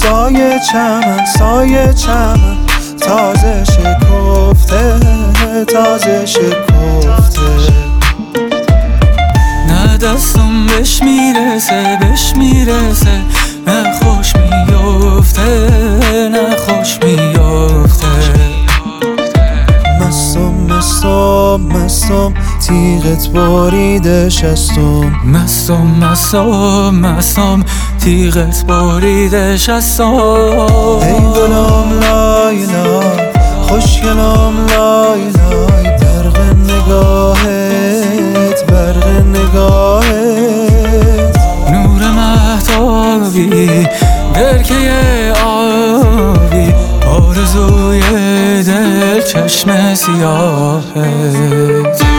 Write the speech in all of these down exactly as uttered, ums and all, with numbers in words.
سایه چمن سایه چمن تازه شکفته تازه شکفته. نه دستم بهش میرسه بهش میرسه، نه خوش میفته نه خوش میفته. مستم مستم مستم تیغت بریده شستم. مستم مستم مستم تیغت بریده شستم. ای گلم لای لای خوشگلم لای لای، برق نگاهت برق نگاهت. نور مهتابی برکه آبی، آرزوی دل چشم سیاهت.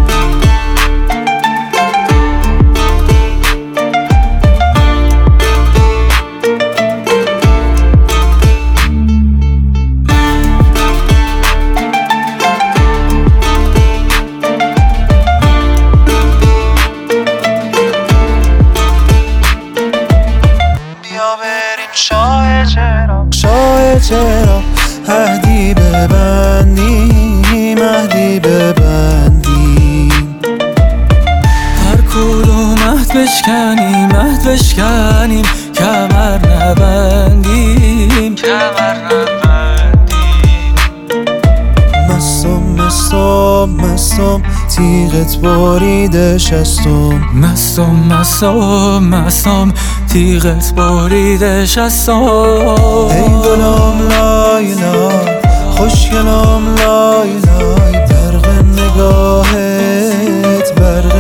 شاه چرا شاه چرا عهدی ببندیم عهدی ببندیم. هر کدوم عهد بشکنیم عهد بشکنیم، کمر نبندیم کمر نبندیم. مستم مستم مستم تیغت بریده شستم. مستم مستم مستم تیغت بریده شستم. ای گلم لای لای خوشگلم لای لای، برق نگاهت برق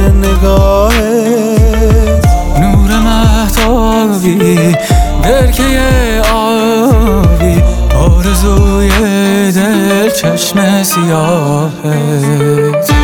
نگاهت. نور مهتابی برکه آبی، آرزوی دل چشم سیاهت.